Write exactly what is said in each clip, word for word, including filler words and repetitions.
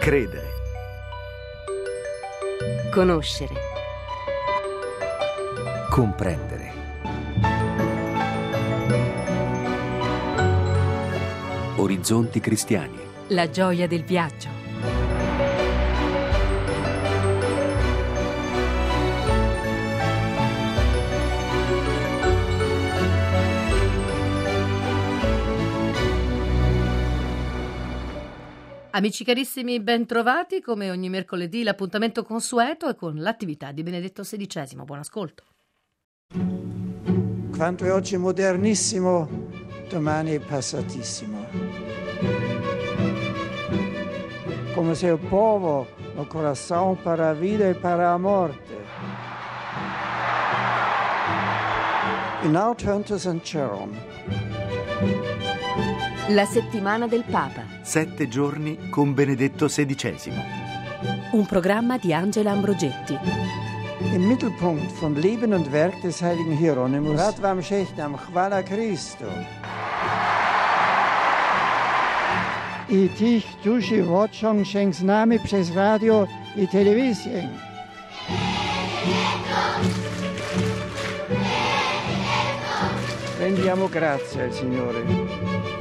Credere. Conoscere. Comprendere. Orizzonti cristiani. La gioia del viaggio. Amici carissimi, ben trovati. Come ogni mercoledì l'appuntamento consueto è con l'attività di Benedetto sedicesimo. Buon ascolto. Quanto è oggi modernissimo, domani è passatissimo. Come se il povo, il coração para a vida e para a morte. Genau turnte Sankt Jerome. La settimana del Papa. Sette giorni con Benedetto sedicesimo. Un programma di Angela Ambrogetti. Im Mittelpunkt von Leben und Werk des heiligen Hieronymus. Rad vam šehnam, hvala Kristo. I tich duši vočong šenks nami przez radio i telewizję. Rendiamo grazie al Signore.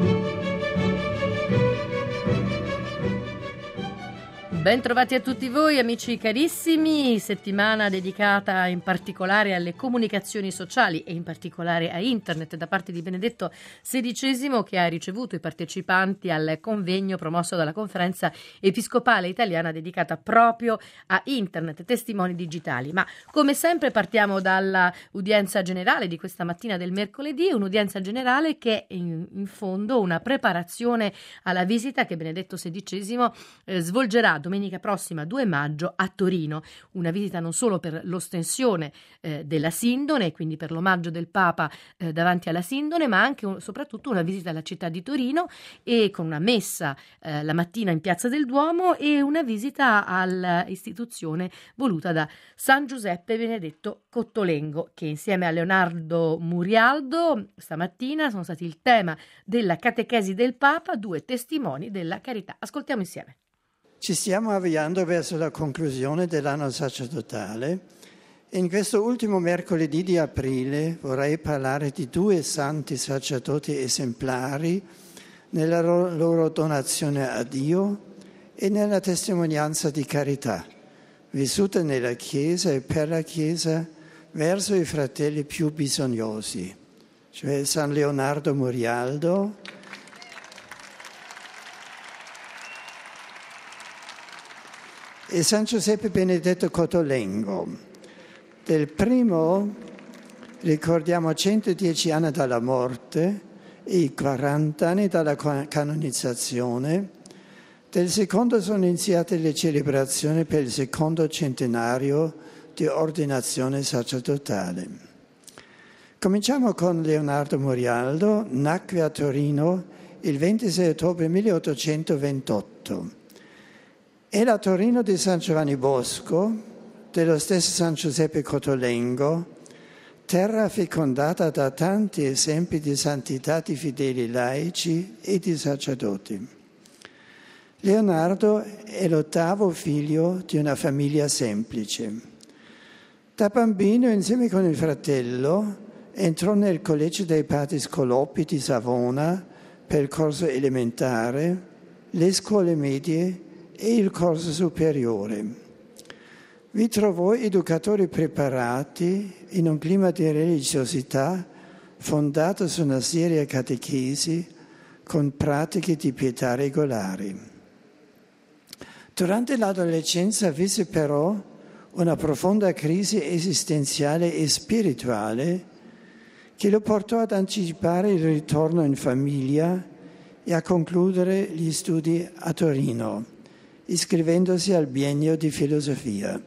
Ben trovati a tutti voi, amici carissimi. Settimana dedicata in particolare alle comunicazioni sociali e in particolare a internet da parte di Benedetto sedicesimo, che ha ricevuto i partecipanti al convegno promosso dalla Conferenza Episcopale Italiana dedicata proprio a internet, testimoni digitali. Ma come sempre partiamo dalla udienza generale di questa mattina del mercoledì, un'udienza generale che è in, in fondo una preparazione alla visita che Benedetto sedicesimo eh, svolgerà domenica Domenica prossima due maggio a Torino, una visita non solo per l'ostensione eh, della Sindone, quindi per l'omaggio del Papa eh, davanti alla Sindone, ma anche un, soprattutto una visita alla città di Torino e con una messa eh, la mattina in Piazza del Duomo e una visita all'istituzione voluta da San Giuseppe Benedetto Cottolengo, che insieme a Leonardo Murialdo stamattina sono stati il tema della catechesi del Papa, due testimoni della carità. Ascoltiamo insieme. Ci stiamo avviando verso la conclusione dell'anno sacerdotale. In questo ultimo mercoledì di aprile vorrei parlare di due santi sacerdoti esemplari nella loro donazione a Dio e nella testimonianza di carità, vissuta nella Chiesa e per la Chiesa verso i fratelli più bisognosi, cioè San Leonardo Murialdo e San Giuseppe Benedetto Cottolengo. Del primo ricordiamo centodieci anni dalla morte e i quaranta anni dalla canonizzazione. Del secondo sono iniziate le celebrazioni per il secondo centenario di ordinazione sacerdotale. Cominciamo con Leonardo Murialdo. Nacque a Torino il ventisei ottobre milleottocentoventotto. Era a Torino di San Giovanni Bosco, dello stesso San Giuseppe Cottolengo, terra fecondata da tanti esempi di santità di fedeli laici e di sacerdoti. Leonardo è l'ottavo figlio di una famiglia semplice. Da bambino, insieme con il fratello, entrò nel collegio dei padri Scolopi di Savona per il corso elementare, le scuole medie e il corso superiore. Vi trovò educatori preparati in un clima di religiosità fondato su una seria catechesi con pratiche di pietà regolari. Durante l'adolescenza visse però una profonda crisi esistenziale e spirituale che lo portò ad anticipare il ritorno in famiglia e a concludere gli studi a Torino, iscrivendosi al biennio di filosofia.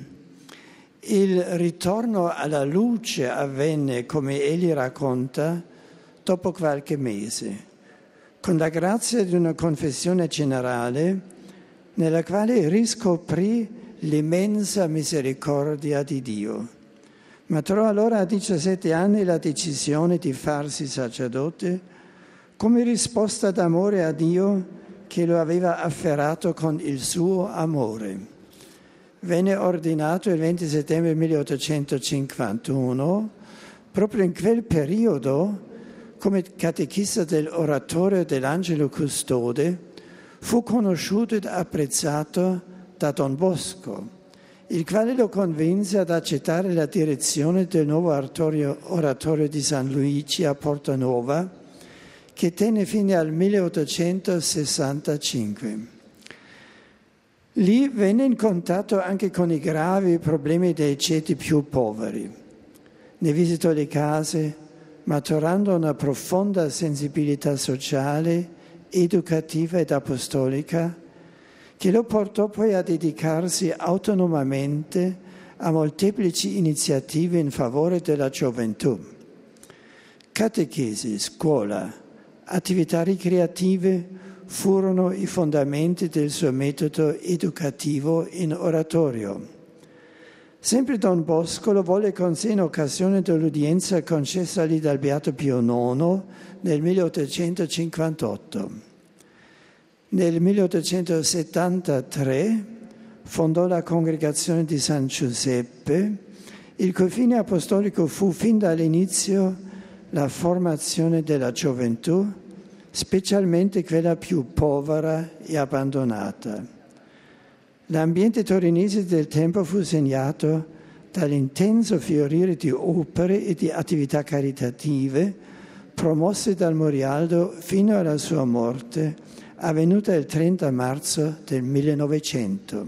Il ritorno alla luce avvenne, come egli racconta, dopo qualche mese, con la grazia di una confessione generale nella quale riscoprì l'immensa misericordia di Dio. Maturò allora a diciassette anni la decisione di farsi sacerdote come risposta d'amore a Dio che lo aveva afferrato con il suo amore. Venne ordinato il venti settembre milleottocentocinquantuno, proprio in quel periodo, come catechista dell'oratorio dell'Angelo Custode, fu conosciuto ed apprezzato da Don Bosco, il quale lo convinse ad accettare la direzione del nuovo oratorio, oratorio di San Luigi a Porta Nuova, che tenne fine al milleottocentosessantacinque. Lì venne in contatto anche con i gravi problemi dei ceti più poveri. Ne visitò le case, maturando una profonda sensibilità sociale, educativa ed apostolica, che lo portò poi a dedicarsi autonomamente a molteplici iniziative in favore della gioventù. Catechesi, scuola, attività ricreative furono i fondamenti del suo metodo educativo in oratorio. Sempre Don Bosco lo volle con sé in occasione dell'udienza concessagli dal Beato Pio nono nel milleottocentocinquantotto. Nel milleottocentosettantatré fondò la Congregazione di San Giuseppe, il cui fine apostolico fu fin dall'inizio la formazione della gioventù, specialmente quella più povera e abbandonata. L'ambiente torinese del tempo fu segnato dall'intenso fiorire di opere e di attività caritative promosse dal Morialdo fino alla sua morte, avvenuta il trenta marzo del millenovecento.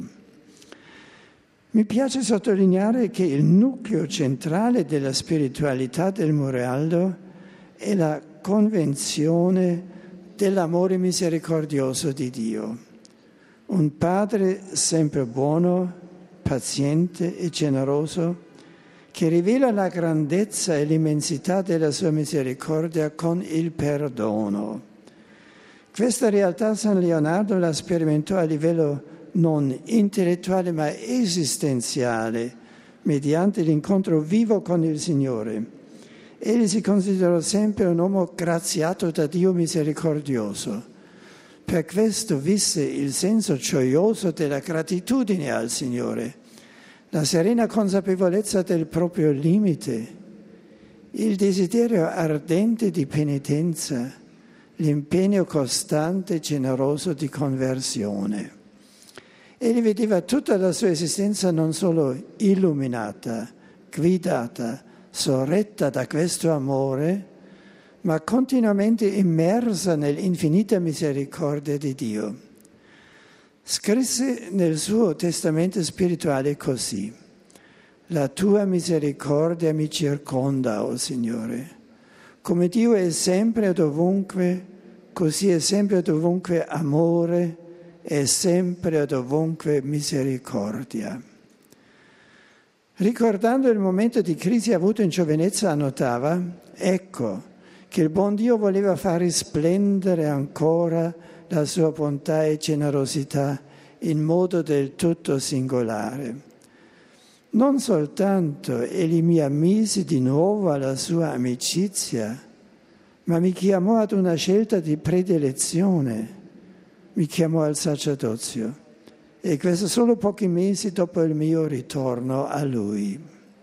Mi piace sottolineare che il nucleo centrale della spiritualità del Morialdo è la convenzione dell'amore misericordioso di Dio. Un Padre sempre buono, paziente e generoso, che rivela la grandezza e l'immensità della sua misericordia con il perdono. Questa realtà San Leonardo la sperimentò a livello non intellettuale ma esistenziale, mediante l'incontro vivo con il Signore. Egli si considerò sempre un uomo graziato da Dio misericordioso. Per questo visse il senso gioioso della gratitudine al Signore, la serena consapevolezza del proprio limite, il desiderio ardente di penitenza, l'impegno costante e generoso di conversione. Egli vedeva tutta la sua esistenza non solo illuminata, guidata, sorretta da questo amore, ma continuamente immersa nell'infinita misericordia di Dio. Scrisse nel suo testamento spirituale così: «La tua misericordia mi circonda, o Signore. Come Dio è sempre ed ovunque, così è sempre ed ovunque amore, è sempre ed ovunque misericordia». Ricordando il momento di crisi avuto in giovinezza, annotava: «Ecco che il buon Dio voleva far risplendere ancora la sua bontà e generosità in modo del tutto singolare. Non soltanto egli mi ammise di nuovo alla sua amicizia, ma mi chiamò ad una scelta di predilezione, mi chiamò al sacerdozio, e questo solo pochi mesi dopo il mio ritorno a Lui».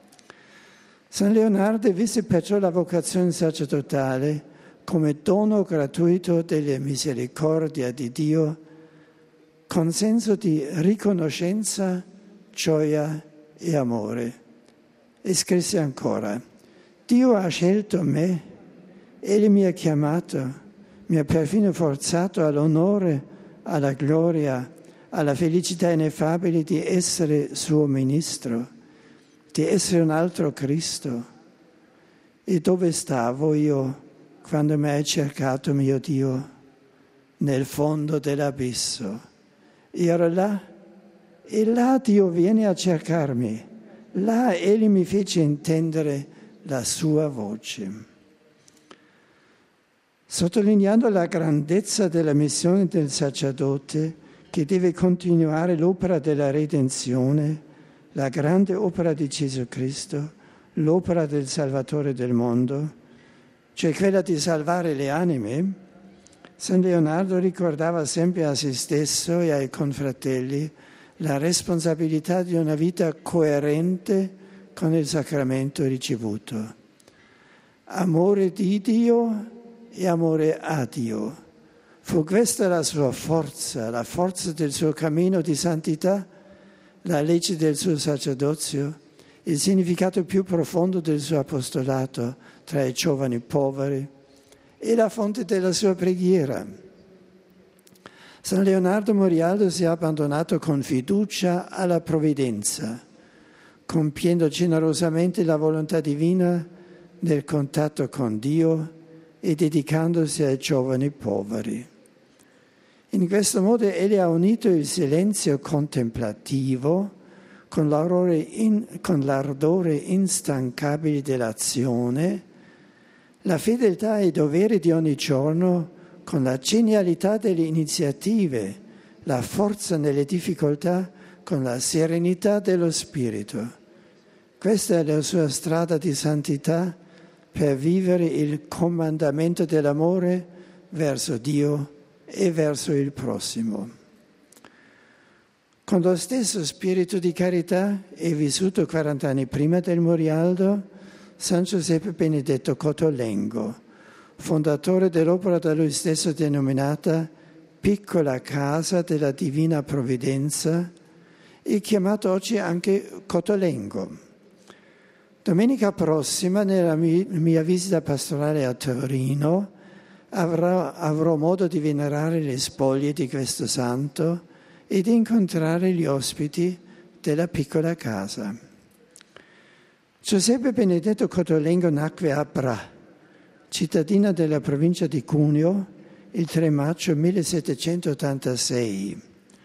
San Leonardo visse perciò la vocazione sacerdotale come dono gratuito della misericordia di Dio, con senso di riconoscenza, gioia e amore. E scrisse ancora: «Dio ha scelto me, Egli mi ha chiamato, mi ha perfino forzato all'onore, alla gloria, alla felicità ineffabile di essere suo ministro, di essere un altro Cristo. E dove stavo io quando mi hai cercato, mio Dio? Nel fondo dell'abisso. Ero là, e là Dio viene a cercarmi. Là Egli mi fece intendere la sua voce». Sottolineando la grandezza della missione del sacerdote, che deve continuare l'opera della redenzione, la grande opera di Gesù Cristo, l'opera del Salvatore del mondo, cioè quella di salvare le anime, San Leonardo ricordava sempre a se stesso e ai confratelli la responsabilità di una vita coerente con il sacramento ricevuto. Amore di Dio e amore a Dio. Fu questa la sua forza, la forza del suo cammino di santità, la legge del suo sacerdozio, il significato più profondo del suo apostolato tra i giovani poveri e la fonte della sua preghiera. San Leonardo Morialdo si è abbandonato con fiducia alla provvidenza, compiendo generosamente la volontà divina nel contatto con Dio e dedicandosi ai giovani poveri. In questo modo egli ha unito il silenzio contemplativo con l'ardore, in, con l'ardore instancabile dell'azione, la fedeltà ai doveri di ogni giorno con la genialità delle iniziative, la forza nelle difficoltà con la serenità dello spirito. Questa è la sua strada di santità per vivere il comandamento dell'amore verso Dio e verso il prossimo. Con lo stesso spirito di carità è vissuto quaranta anni prima del Morialdo San Giuseppe Benedetto Cottolengo, fondatore dell'opera da lui stesso denominata Piccola Casa della Divina Provvidenza e chiamato oggi anche Cottolengo. Domenica prossima, nella mia visita pastorale a Torino, avrò, avrò modo di venerare le spoglie di questo santo e di incontrare gli ospiti della piccola casa. Giuseppe Benedetto Cottolengo nacque a Bra, cittadina della provincia di Cuneo, il tre maggio millesettecentottantasei.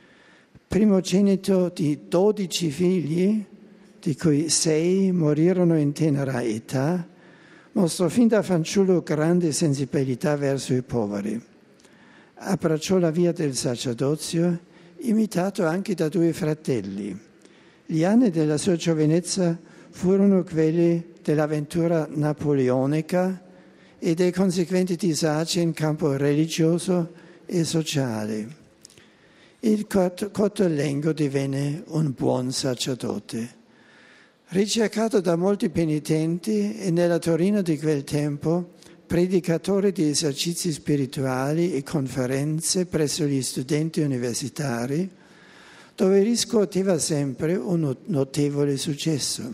Primogenito di dodici figli, di cui sei morirono in tenera età, mostrò fin da fanciullo grande sensibilità verso i poveri. Abbracciò la via del sacerdozio, imitato anche da due fratelli. Gli anni della sua giovinezza furono quelli dell'avventura napoleonica e dei conseguenti disagi in campo religioso e sociale. Il Cottolengo divenne un buon sacerdote. Ricercato da molti penitenti e nella Torino di quel tempo, predicatore di esercizi spirituali e conferenze presso gli studenti universitari, dove riscuoteva sempre un notevole successo.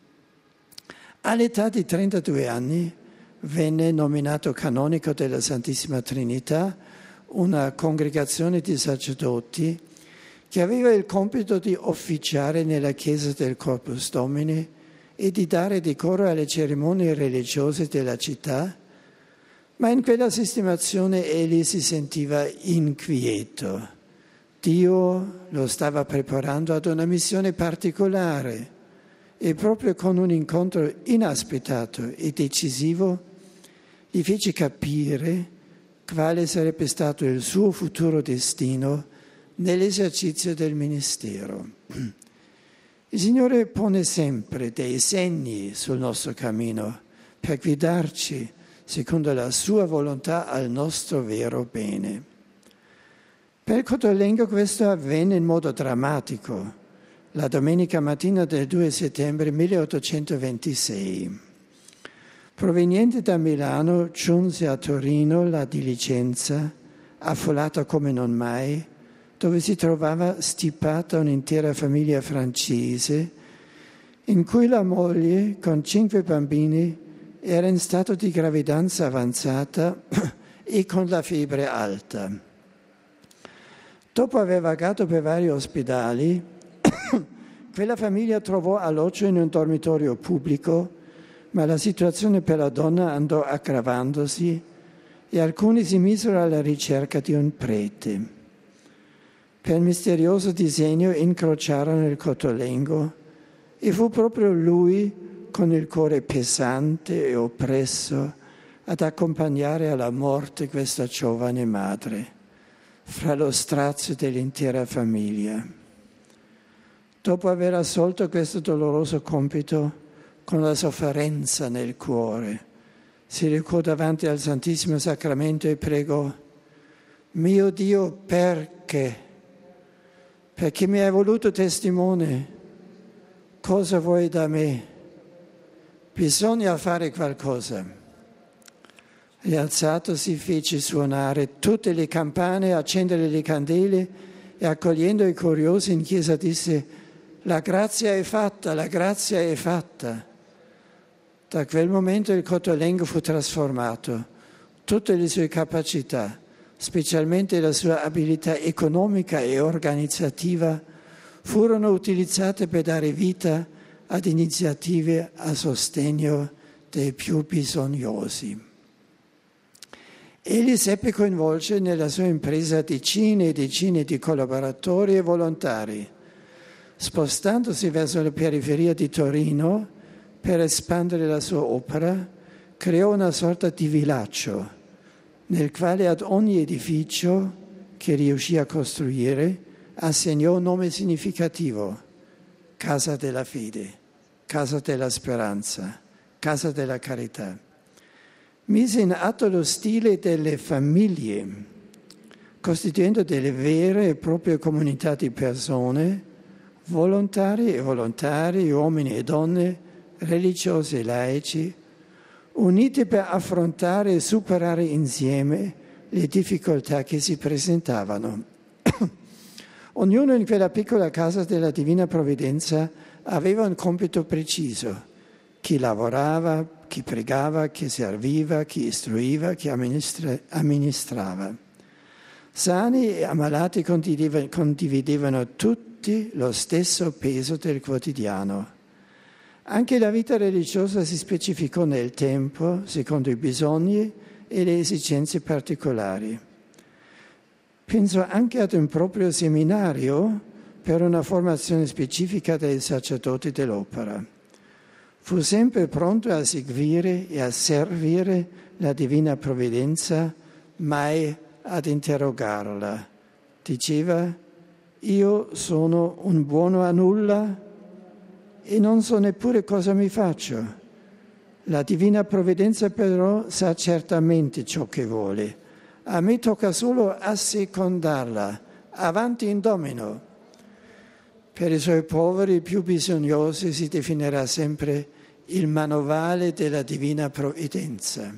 All'età di trentadue anni venne nominato canonico della Santissima Trinità, una congregazione di sacerdoti che aveva il compito di officiare nella chiesa del Corpus Domini e di dare decoro alle cerimonie religiose della città, ma in quella sistemazione egli si sentiva inquieto. Dio lo stava preparando ad una missione particolare e proprio con un incontro inaspettato e decisivo gli fece capire quale sarebbe stato il suo futuro destino nell'esercizio del ministero. Il Signore pone sempre dei segni sul nostro cammino per guidarci secondo la sua volontà al nostro vero bene. Per Cottolengo questo avvenne in modo drammatico, la domenica mattina del due settembre milleottocentoventisei. Proveniente da Milano giunse a Torino la diligenza, affollata come non mai, dove si trovava stipata un'intera famiglia francese, in cui la moglie, con cinque bambini, era in stato di gravidanza avanzata e con la febbre alta. Dopo aver vagato per vari ospedali, quella famiglia trovò alloggio in un dormitorio pubblico, ma la situazione per la donna andò aggravandosi e alcuni si misero alla ricerca di un prete. Per misterioso disegno incrociarono il Cottolengo e fu proprio lui, con il cuore pesante e oppresso, ad accompagnare alla morte questa giovane madre, fra lo strazio dell'intera famiglia. Dopo aver assolto questo doloroso compito, con la sofferenza nel cuore, si recò davanti al Santissimo Sacramento e pregò: mio Dio, perché? Perché mi hai voluto testimone? Cosa vuoi da me? Bisogna fare qualcosa. Rialzatosi fece suonare tutte le campane, accendere le candele e accogliendo i curiosi in chiesa disse: la grazia è fatta, la grazia è fatta. Da quel momento il Cottolengo fu trasformato. Tutte le sue capacità, specialmente la sua abilità economica e organizzativa, furono utilizzate per dare vita ad iniziative a sostegno dei più bisognosi. Egli seppe coinvolgere nella sua impresa decine e decine di collaboratori e volontari. Spostandosi verso la periferia di Torino per espandere la sua opera, creò una sorta di villaggio nel quale ad ogni edificio che riuscì a costruire assegnò un nome significativo: Casa della Fede, Casa della Speranza, Casa della Carità. Mise in atto lo stile delle famiglie, costituendo delle vere e proprie comunità di persone, volontari e volontari, uomini e donne, religiosi e laici, uniti per affrontare e superare insieme le difficoltà che si presentavano. Ognuno in quella piccola casa della Divina Provvidenza aveva un compito preciso: chi lavorava, chi pregava, chi serviva, chi istruiva, chi amministra- amministrava. Sani e ammalati condividevano tutti lo stesso peso del quotidiano. Anche la vita religiosa si specificò nel tempo, secondo i bisogni e le esigenze particolari. Penso anche ad un proprio seminario per una formazione specifica dei sacerdoti dell'opera. Fu sempre pronto a seguire e a servire la Divina Provvidenza, mai ad interrogarla. Diceva: io sono un buono a nulla e non so neppure cosa mi faccio. La Divina Provvidenza però sa certamente ciò che vuole. A me tocca solo assecondarla, avanti in domino. Per i suoi poveri più bisognosi si definirà sempre il manovale della Divina Provvidenza.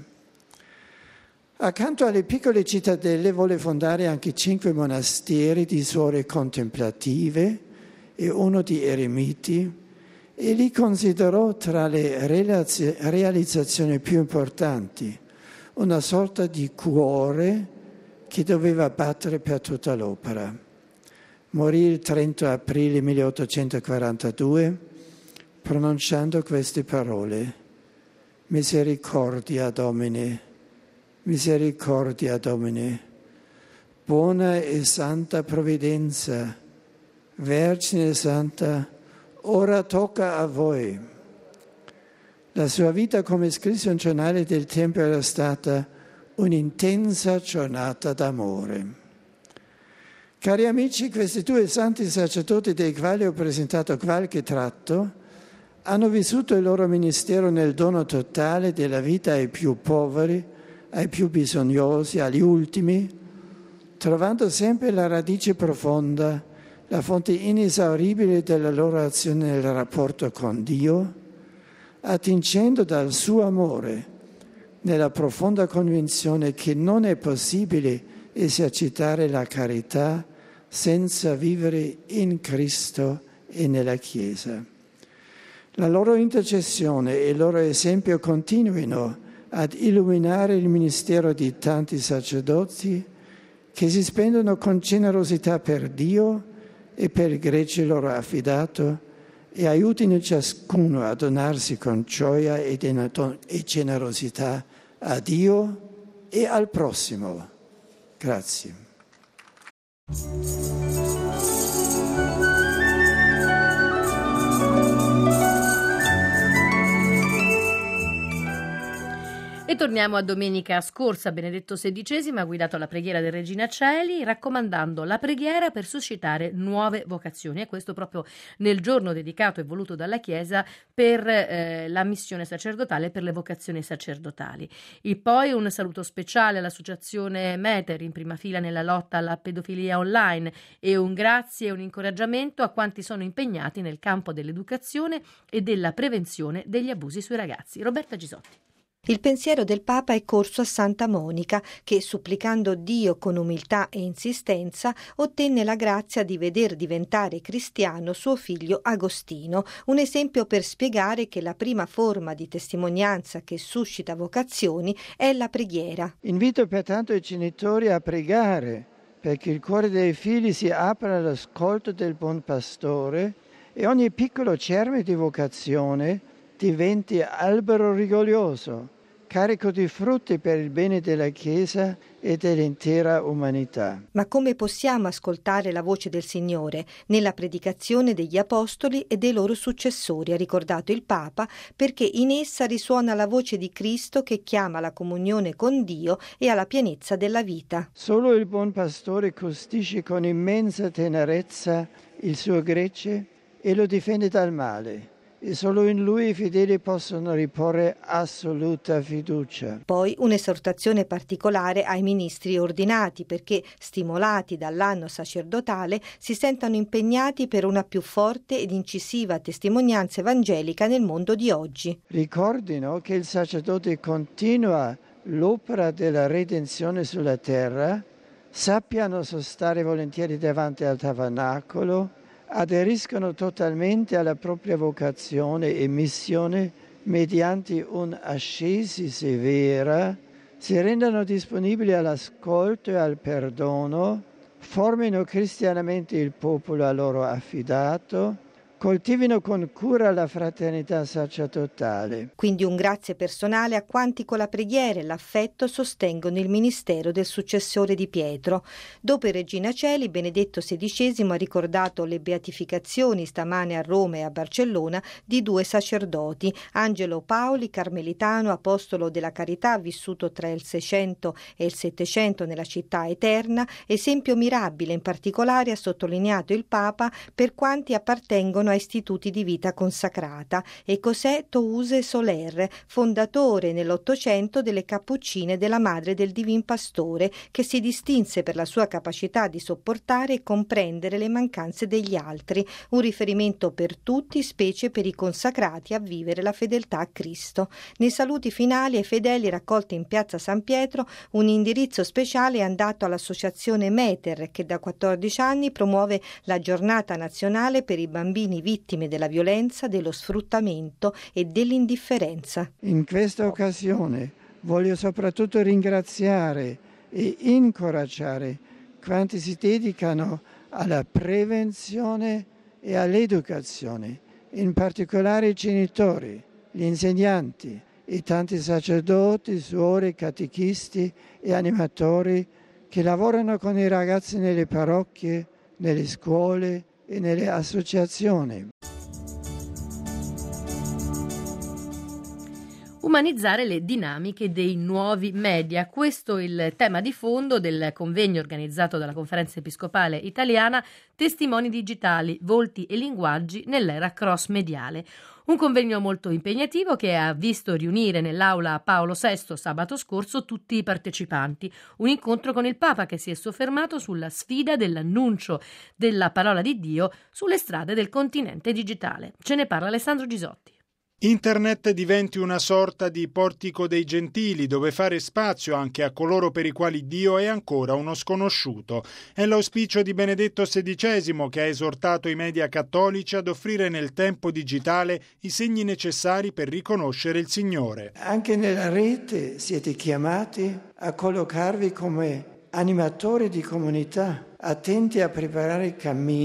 Accanto alle piccole cittadelle volle fondare anche cinque monasteri di suore contemplative e uno di eremiti, e li considerò tra le realizzazioni più importanti, una sorta di cuore che doveva battere per tutta l'opera. Morì il trenta aprile milleottocentoquarantadue pronunciando queste parole: Misericordia Domine, misericordia Domine, buona e santa provvidenza, Vergine Santa, ora tocca a voi. La sua vita, come scrisse un giornale del tempo, era stata un'intensa giornata d'amore. Cari amici, questi due santi sacerdoti, dei quali ho presentato qualche tratto, hanno vissuto il loro ministero nel dono totale della vita ai più poveri, ai più bisognosi, agli ultimi, trovando sempre la radice profonda, la fonte inesauribile della loro azione nel rapporto con Dio, attingendo dal suo amore, nella profonda convinzione che non è possibile esercitare la carità senza vivere in Cristo e nella Chiesa. La loro intercessione e il loro esempio continuino ad illuminare il ministero di tanti sacerdoti che si spendono con generosità per Dio e per il gregge loro affidato, e aiutino ciascuno a donarsi con gioia e generosità a Dio e al prossimo. Grazie. E torniamo a domenica scorsa. Benedetto sedicesimo ha guidato la preghiera del Regina Coeli, raccomandando la preghiera per suscitare nuove vocazioni, e questo proprio nel giorno dedicato e voluto dalla Chiesa per eh, la missione sacerdotale e per le vocazioni sacerdotali. E poi un saluto speciale all'associazione Meter, in prima fila nella lotta alla pedofilia online, e un grazie e un incoraggiamento a quanti sono impegnati nel campo dell'educazione e della prevenzione degli abusi sui ragazzi. Roberta Gisotti. Il pensiero del Papa è corso a Santa Monica, che, supplicando Dio con umiltà e insistenza, ottenne la grazia di veder diventare cristiano suo figlio Agostino, un esempio per spiegare che la prima forma di testimonianza che suscita vocazioni è la preghiera. Invito pertanto i genitori a pregare perché il cuore dei figli si apra all'ascolto del buon pastore e ogni piccolo germe di vocazione diventi albero rigoglioso, carico di frutti per il bene della Chiesa e dell'intera umanità. Ma come possiamo ascoltare la voce del Signore? Nella predicazione degli Apostoli e dei loro successori, ha ricordato il Papa, perché in essa risuona la voce di Cristo che chiama alla comunione con Dio e alla pienezza della vita. Solo il buon pastore custodisce con immensa tenerezza il suo gregge e lo difende dal male. E solo in lui i fedeli possono riporre assoluta fiducia. Poi un'esortazione particolare ai ministri ordinati, perché, stimolati dall'anno sacerdotale, si sentano impegnati per una più forte ed incisiva testimonianza evangelica nel mondo di oggi. Ricordino che il sacerdote continua l'opera della redenzione sulla terra, sappiano sostare volentieri davanti al tabernacolo, aderiscono totalmente alla propria vocazione e missione mediante un'ascesi severa, si rendano disponibili all'ascolto e al perdono, formino cristianamente il popolo a loro affidato, coltivino con cura la fraternità sacerdotale. Quindi un grazie personale a quanti con la preghiera e l'affetto sostengono il ministero del successore di Pietro. Dopo il Regina Coeli, Benedetto sedicesimo ha ricordato le beatificazioni stamane a Roma e a Barcellona di due sacerdoti, Angelo Paoli, carmelitano, apostolo della carità, vissuto tra il Seicento e il Settecento nella città eterna, esempio mirabile in particolare, ha sottolineato il Papa, per quanti appartengono a istituti di vita consacrata, e José Touse Soler, fondatore nell'Ottocento delle Cappuccine della Madre del Divin Pastore, che si distinse per la sua capacità di sopportare e comprendere le mancanze degli altri, un riferimento per tutti, specie per i consacrati a vivere la fedeltà a Cristo. Nei saluti finali ai fedeli raccolti in piazza San Pietro, un indirizzo speciale è andato all'associazione Meter, che da quattordici anni promuove la giornata nazionale per i bambini vittime della violenza, dello sfruttamento e dell'indifferenza. In questa occasione voglio soprattutto ringraziare e incoraggiare quanti si dedicano alla prevenzione e all'educazione, in particolare i genitori, gli insegnanti, i tanti sacerdoti, suori, catechisti e animatori che lavorano con i ragazzi nelle parrocchie, nelle scuole e nelle associazioni. Umanizzare le dinamiche dei nuovi media. Questo è il tema di fondo del convegno organizzato dalla Conferenza Episcopale Italiana Testimoni digitali, volti e linguaggi nell'era cross-mediale. Un convegno molto impegnativo che ha visto riunire nell'aula Paolo sesto sabato scorso tutti i partecipanti. Un incontro con il Papa che si è soffermato sulla sfida dell'annuncio della parola di Dio sulle strade del continente digitale. Ce ne parla Alessandro Gisotti. Internet diventi una sorta di portico dei gentili, dove fare spazio anche a coloro per i quali Dio è ancora uno sconosciuto. È l'auspicio di Benedetto sedicesimo, che ha esortato i media cattolici ad offrire nel tempo digitale i segni necessari per riconoscere il Signore. Anche nella rete siete chiamati a collocarvi come animatori di comunità, attenti a preparare cammini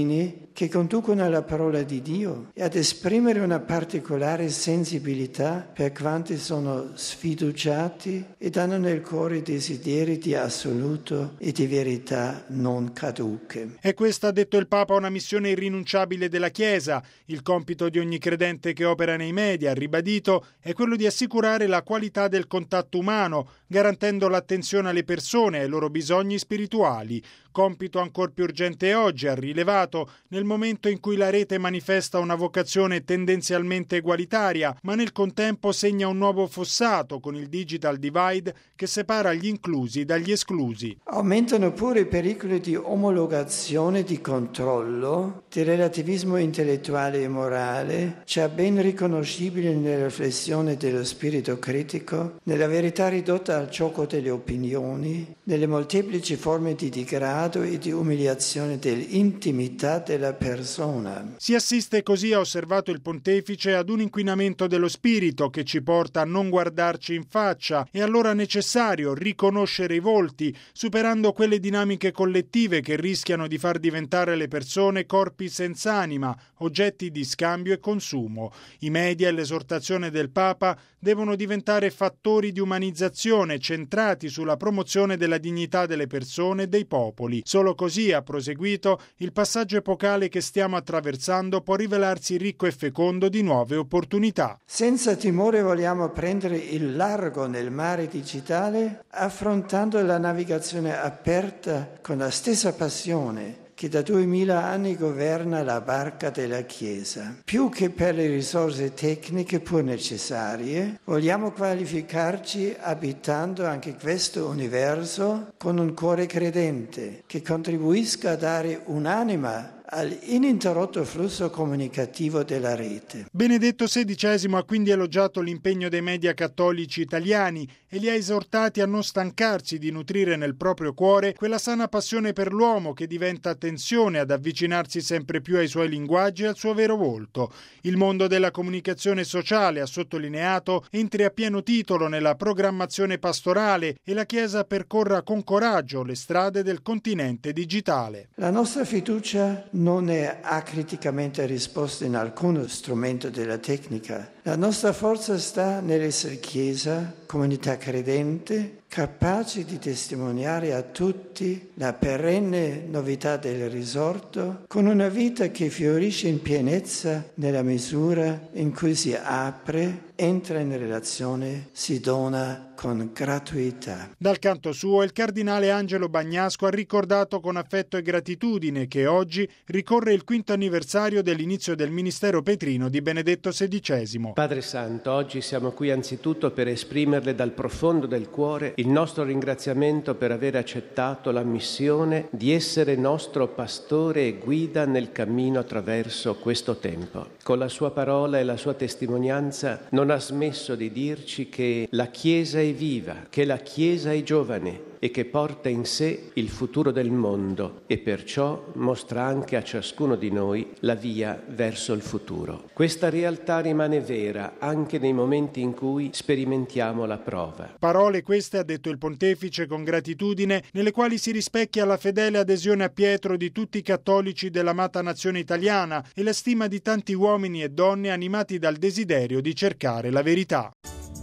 che conducono alla parola di Dio e ad esprimere una particolare sensibilità per quanti sono sfiduciati e danno nel cuore desideri di assoluto e di verità non caduche. E questa, ha detto il Papa, una missione irrinunciabile della Chiesa. Il compito di ogni credente che opera nei media, ribadito, è quello di assicurare la qualità del contatto umano, garantendo l'attenzione alle persone e ai loro bisogni spirituali. Compito ancor più urgente oggi, ha rilevato, nel momento in cui la rete manifesta una vocazione tendenzialmente egualitaria, ma nel contempo segna un nuovo fossato con il digital divide che separa gli inclusi dagli esclusi. Aumentano pure i pericoli di omologazione, di controllo, di relativismo intellettuale e morale, già ben riconoscibile nella riflessione dello spirito critico, nella verità ridotta al gioco delle opinioni, nelle molteplici forme di degrado e di umiliazione dell'intimità della persona. Si assiste così, ha osservato il Pontefice, ad un inquinamento dello spirito che ci porta a non guardarci in faccia. È allora necessario riconoscere i volti, superando quelle dinamiche collettive che rischiano di far diventare le persone corpi senza anima, oggetti di scambio e consumo. I media e l'esortazione del Papa devono diventare fattori di umanizzazione centrati sulla promozione della dignità delle persone e dei popoli. Solo così, ha proseguito, il passaggio epocale che stiamo attraversando può rivelarsi ricco e fecondo di nuove opportunità. Senza timore vogliamo prendere il largo nel mare digitale, affrontando la navigazione aperta con la stessa passione che da duemila anni governa la barca della Chiesa. Più che per le risorse tecniche pur necessarie, vogliamo qualificarci abitando anche questo universo con un cuore credente, che contribuisca a dare un'anima all'ininterrotto flusso comunicativo della rete. Benedetto sedicesimo ha quindi elogiato l'impegno dei media cattolici italiani e li ha esortati a non stancarsi di nutrire nel proprio cuore quella sana passione per l'uomo che diventa tensione ad avvicinarsi sempre più ai suoi linguaggi e al suo vero volto. Il mondo della comunicazione sociale, ha sottolineato, entri a pieno titolo nella programmazione pastorale e la Chiesa percorra con coraggio le strade del continente digitale. La nostra fiducia non è acriticamente risposta in alcuno strumento della tecnica. La nostra forza sta nell'essere Chiesa, comunità credente, capaci di testimoniare a tutti la perenne novità del risorto, con una vita che fiorisce in pienezza nella misura in cui si apre, entra in relazione, si dona con gratuità. Dal canto suo, il cardinale Angelo Bagnasco ha ricordato con affetto e gratitudine che oggi ricorre il quinto anniversario dell'inizio del ministero petrino di Benedetto sedicesimo. Padre Santo, oggi siamo qui anzitutto per esprimerle dal profondo del cuore il nostro ringraziamento per aver accettato la missione di essere nostro pastore e guida nel cammino attraverso questo tempo. Con la sua parola e la sua testimonianza non ha smesso di dirci che la Chiesa è viva, che la Chiesa è giovane e che porta in sé il futuro del mondo e perciò mostra anche a ciascuno di noi la via verso il futuro. Questa realtà rimane vera anche nei momenti in cui sperimentiamo la prova. Parole queste, ha detto il Pontefice con gratitudine, nelle quali si rispecchia la fedele adesione a Pietro di tutti i cattolici dell'amata nazione italiana e la stima di tanti uomini e donne animati dal desiderio di cercare la verità.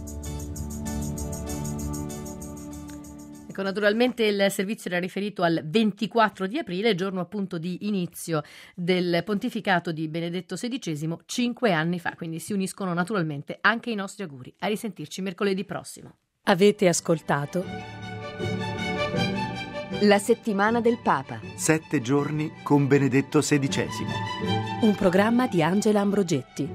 Naturalmente il servizio era riferito al ventiquattro di aprile, giorno appunto di inizio del pontificato di Benedetto sedicesimo, cinque anni fa, quindi si uniscono naturalmente anche i nostri auguri. A risentirci mercoledì prossimo. Avete ascoltato La settimana del Papa. Sette giorni con Benedetto sedicesimo. Un programma di Angela Ambrogetti.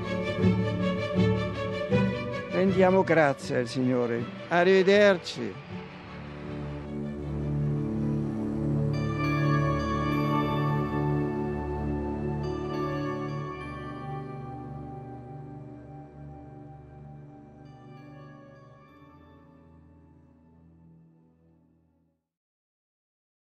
Rendiamo grazie al Signore. Arrivederci.